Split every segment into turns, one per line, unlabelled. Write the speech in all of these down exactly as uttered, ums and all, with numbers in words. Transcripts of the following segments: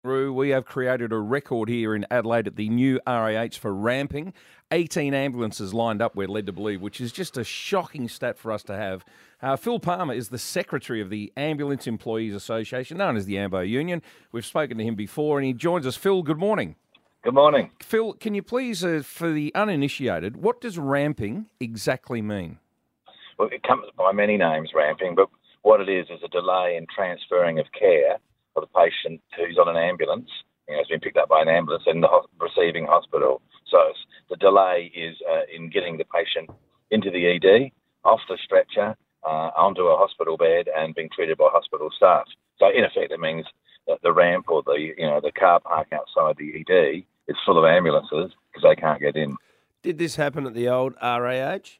Roo, we have created a record here in Adelaide at the new R A H for ramping. eighteen ambulances lined up, we're led to believe, which is just a shocking stat for us to have. Uh, Phil Palmer is the secretary of the Ambulance Employees Association, known as the AMBO Union. We've spoken to him before, and he joins us. Phil, good morning.
Good morning.
Phil, can you please, uh, for the uninitiated, what does ramping exactly mean?
Well, it comes by many names, ramping, but what it is is a delay in transferring of care for the patient who's on an ambulance, you know, has been picked up by an ambulance in the ho- receiving hospital. So the delay is uh, in getting the patient into the E D, off the stretcher, uh, onto a hospital bed and being treated by hospital staff. So in effect, it means that the ramp or the you know the car park outside the E D is full of ambulances because they can't get in.
Did this happen at the old R A H?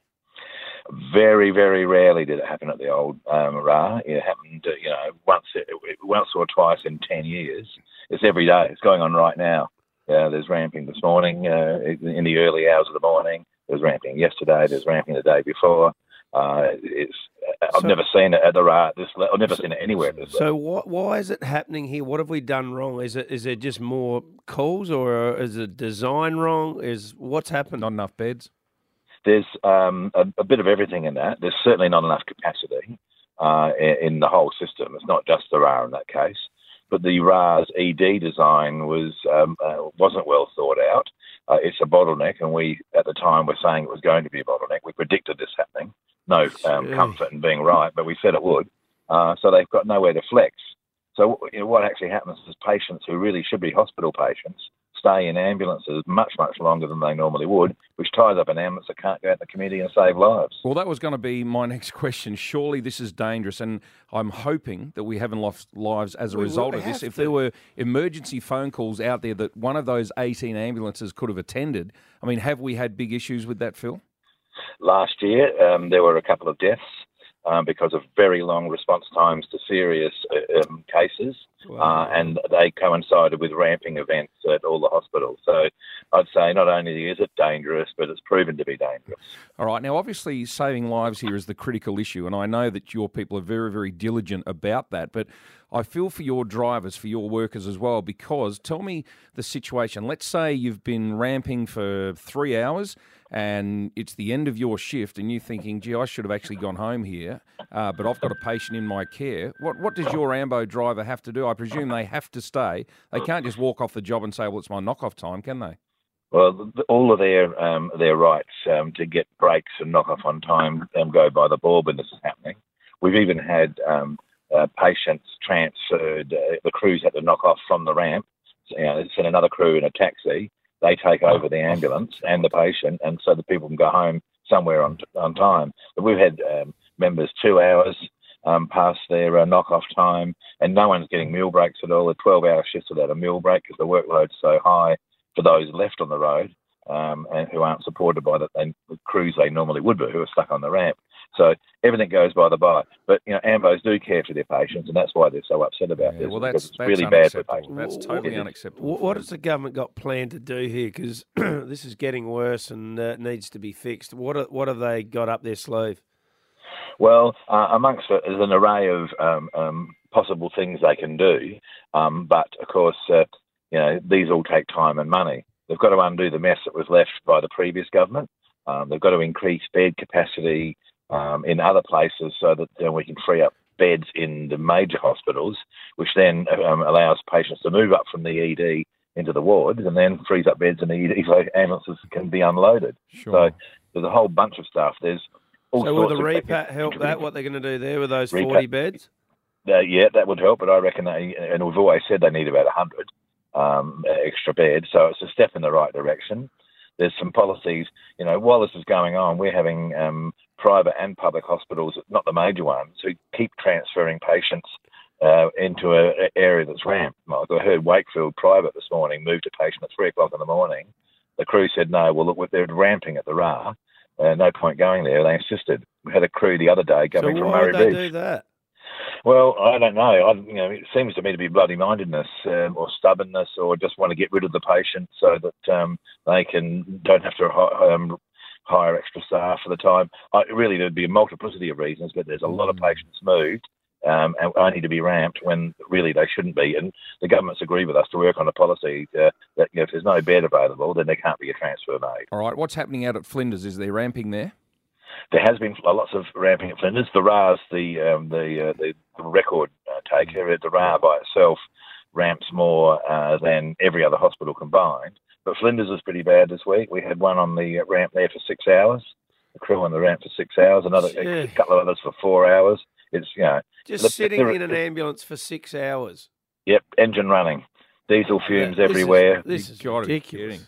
Very, very rarely did it happen at the old um, R A H. It happened, uh, you know, once, once or twice in ten years. It's every day. It's going on right now. Uh, there's ramping this morning, uh, in the early hours of the morning. There's ramping yesterday. There's ramping the day before. Uh, it's. I've
So-
never seen it at the R A H. This, le- I've never seen it anywhere at this
So
level.
wh- why is it happening here? What have we done wrong? Is it is there just more calls, or is the design wrong? Is what's happened?
Not enough beds?
There's um, a, a bit of everything in that. There's certainly not enough capacity uh, in, in the whole system. It's not just the R A H in that case. But the R A H's E D design was, um, uh, wasn't well thought out. Uh, it's a bottleneck, and we, at the time, were saying it was going to be a bottleneck. We predicted this happening. No um,
Gee.
comfort in being right, but we said it would. Uh, so they've got nowhere to flex. So you know, what actually happens is patients who really should be hospital patients stay in ambulances much, much longer than they normally would, which ties up an ambulance that can't go out in the community and save lives.
Well, that was going to be my next question. Surely this is dangerous, and I'm hoping that we haven't lost lives as a
We
result
will
of this.
have
If
to.
there were emergency phone calls out there that one of those eighteen ambulances could have attended, I mean, have we had big issues with that, Phil?
Last year, um, there were a couple of deaths um, because of very long response times to serious uh, um, cases, uh, and they coincided with ramping events at all the hospitals. So I'd say not only is it dangerous, but it's proven to be dangerous.
All right. Now, obviously, saving lives here is the critical issue, and I know that your people are very, very diligent about that, but I feel for your drivers, for your workers as well, because tell me the situation. Let's say you've been ramping for three hours and it's the end of your shift and you're thinking, gee, I should have actually gone home here, uh, but I've got a patient in my care. What what does your Ambo driver have to do? I presume they have to stay. They can't just walk off the job and say, well, it's my knock-off time, can they?
Well, th- all of their um, their rights um, to get breaks and knock off on time um, go by the board when this is happening. We've even had um, uh, patients transferred. Uh, the crews had to knock off from the ramp. So, you know, send another crew in a taxi. They take over the ambulance and the patient, and so the people can go home somewhere on on time. But we've had um, members two hours um, past their uh, knock-off time, and no one's getting meal breaks at all. A twelve-hour shift without a meal break because the workload's so high for those left on the road um, and who aren't supported by the, the crews they normally would be, who are stuck on the ramp. So everything goes by the by. But, you know, Ambos do care for their patients, and that's why they're so upset about
Yeah,
this.
well,
because
that's,
it's
that's
really bad for
unacceptable.
patients.
That's
Well,
totally
it is.
unacceptable.
Wh- What has the government got planned to do here? Because this is getting worse and uh, needs to be fixed. What are, what have they got up their sleeve?
Well, uh, amongst it is an array of um, um, possible things they can do, um, but of course, uh, you know, these all take time and money. They've got to undo the mess that was left by the previous government. Um, they've got to increase bed capacity um, in other places so that you know, we can free up beds in the major hospitals, which then um, allows patients to move up from the E D into the wards and then frees up beds in the E D so ambulances can be unloaded.
Sure.
So there's a whole bunch of stuff. There's all
So will
sorts
the
of
repat help that, what they're going to do there with those
Repat-
forty beds?
Uh, yeah, that would help, but I reckon, they, and we've always said they need about one hundred um, extra beds, so it's a step in the right direction. There's some policies, you know, while this is going on, we're having um, private and public hospitals, not the major ones, who keep transferring patients uh, into an area that's ramped. Like I heard Wakefield Private this morning moved a patient at three o'clock in the morning. The crew said, no, well, look, they're ramping at the R A H. Uh, no point going there. They insisted. We had a crew the other day
So
coming from
why
Murray
would they
Beach.
do that?
Well, I don't know. I, you know, it seems to me to be bloody-mindedness um, or stubbornness, or just want to get rid of the patient so that um, they can don't have to hi- um, hire extra staff for the time. I, really, there'd be a multiplicity of reasons, but there's a lot of patients moved um, and only to be ramped when really they shouldn't be. And the government's agreed with us to work on a policy uh, that you know, if there's no bed available, then there can't be a transfer made.
All right, what's happening out at Flinders? Is there ramping there?
There has been lots of ramping at Flinders. The R A's the um, the, uh, the record uh, taker. The R A by itself ramps more uh, than every other hospital combined. But Flinders was pretty bad this week. We had one on the ramp there for six hours. The crew on the ramp for six hours. Another yeah. a couple of others for four hours. It's you know
just the, sitting the, in an ambulance for six hours.
Yep, engine running, diesel fumes yeah, this everywhere.
Is, this is ridiculous.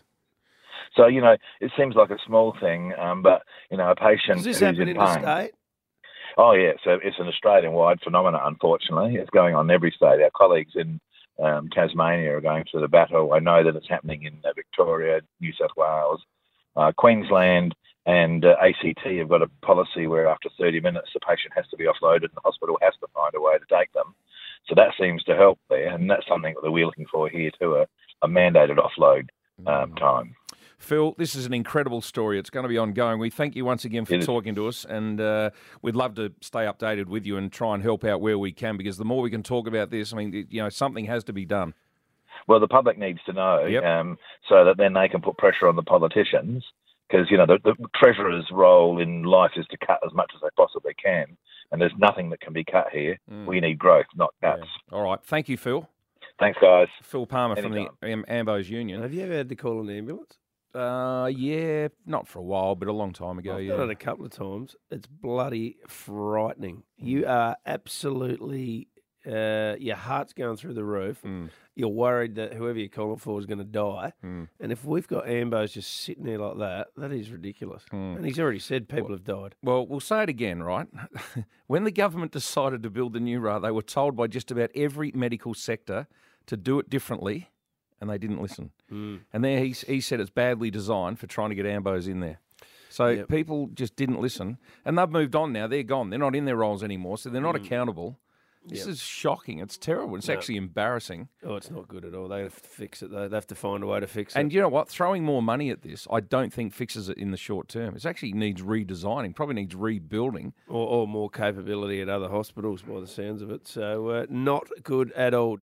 So, you know, it seems like a small thing, um, but, you know, a patient
Does this
who's
happen
in
in
pain.
the state?
Oh, yeah. So it's an Australian-wide phenomenon, unfortunately. It's going on in every state. Our colleagues in um, Tasmania are going through the battle. I know that it's happening in uh, Victoria, New South Wales, uh, Queensland and uh, A C T have got a policy where after thirty minutes the patient has to be offloaded and the hospital has to find a way to take them. So that seems to help there, and that's something that we're looking for here too, a, a mandated offload um, time.
Phil, this is an incredible story. It's going to be ongoing. We thank you once again for talking to us, and uh, we'd love to stay updated with you and try and help out where we can, because the more we can talk about this, I mean, you know, something has to be done.
Well, the public needs to know,
yep.
um, so that then they can put pressure on the politicians, because, you know, the, the Treasurer's role in life is to cut as much as they possibly can, and there's nothing that can be cut here. Mm. We need growth, not cuts.
Yeah. All right. Thank you, Phil.
Thanks, guys.
Phil Palmer
Anytime.
from the Am- Ambos Union.
Have you ever had to call an ambulance?
Uh, yeah, not for a while, but a long time ago.
I've
yeah,
done it a couple of times. It's bloody frightening. You are absolutely, uh, your heart's going through the roof.
Mm.
You're worried that whoever you're calling for is going to die.
Mm.
And if we've got Ambos just sitting there like that, that is ridiculous.
Mm.
And he's already said people
well,
have died.
Well, we'll say it again, right? When the government decided to build the new R A, they were told by just about every medical sector to do it differently, and they didn't listen.
Mm.
And there he, he said it's badly designed for trying to get Ambos in there. So
yep.
people just didn't listen, and they've moved on now. They're gone. They're not in their roles anymore, so they're not
mm.
accountable. This
yep.
is shocking. It's terrible. It's no. actually embarrassing.
Oh, it's not good at all. They have to fix it, though. They have to find a way to fix it.
And you know what? Throwing more money at this, I don't think fixes it in the short term. It actually needs redesigning, probably needs rebuilding.
Or, or more capability at other hospitals, by the sounds of it. So uh, not good at all.